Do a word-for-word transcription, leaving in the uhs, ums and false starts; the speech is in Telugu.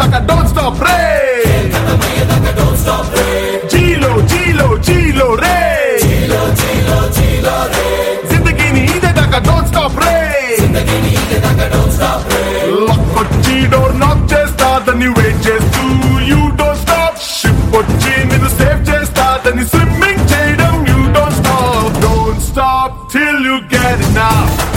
దాకా డోంట్ స్టాప్ రే జీలో జీలో జీలో రే జిందగీని ఇదే దాకా డోంట్ స్టాప్ రే లక్కొచ్చి డోర్ నాక్ చేస్తాదని వెయిట్ చేస్తూ యూ డోంట్ స్టాప్ షిప్ వచ్చి నిన్ను సేవ్ చేస్తాదని స్విమ్మింగ్ చేయడం you don't stop don't stop till you get enough